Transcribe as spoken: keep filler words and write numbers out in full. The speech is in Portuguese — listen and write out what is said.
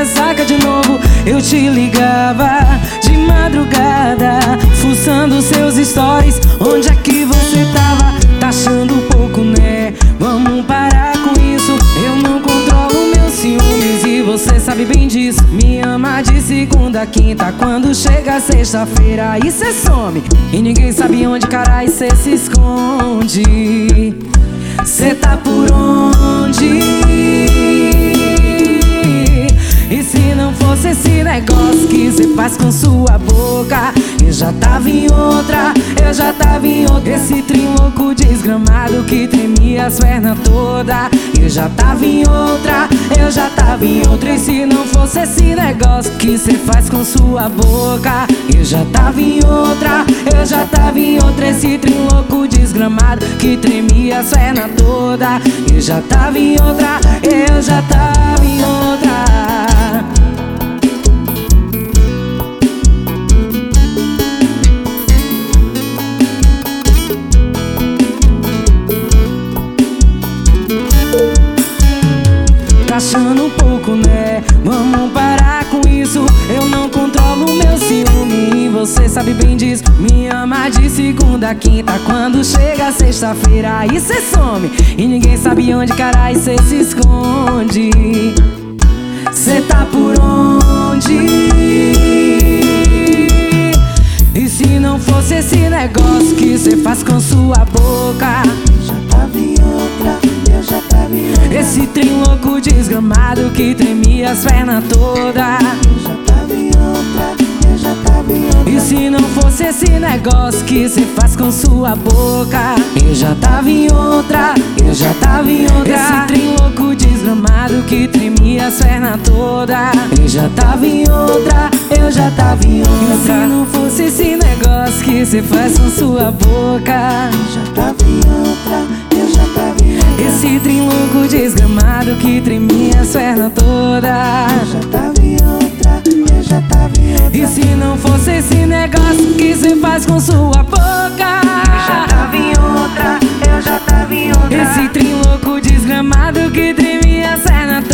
ressaca de novo. Eu te ligava de madrugada, fuçando seus stories. Onde é que você tava? Tá achando pouco, né? Vamos parar com isso. Eu não controlo meus ciúmes e você sabe bem disso. Me ama de segunda a quinta, quando chega sexta-feira aí cê some. E ninguém sabe onde caralho cê se esconde. Cê tá por onde? E se não fosse esse negócio que cê faz com sua boca, eu já tava em outra, eu já tava em outra. Esse trem louco desgramado que tremia as pernas todas, eu já tava em outra, eu já tava em outra. E se não fosse esse negócio que cê faz com sua boca, eu já tava em outra, eu já tava em outra. Esse trem louco desgramado que tremia as pernas todas, eu já tava em outra, eu já tava em outra. Tá achando um pouco, né? Vamos parar com isso. Eu não controlo meu ciúme e você sabe bem disso. Me ama de segunda a quinta, quando chega sexta-feira aí cê some. E ninguém sabe onde caralho cê se esconde. Cê tá por onde? E se não fosse esse negócio que cê faz com sua boca, já tava em outra, eu já tava em outra. Esse trem louco desgramado que tremia as pernas todas, eu já tava em outra, eu já tava em outra. E se não fosse esse negócio que cê faz com sua boca, eu já tava em outra, eu já tava em outra. Esse trem louco desgramado que tremia as pernas todas, eu já tava em outra, eu já tava em outra. E se não fosse esse negócio que cê faz com sua boca, eu já tava em outra, eu já tava em outra. Esse trem louco desgramado que tremia as pernas todas, eu já tava em outra, eu já tava em outra. E se não fosse esse negócio que cê faz com sua boca, eu já tava em outra, eu já tava em outra. Esse trem louco desgramado que tremia as pernas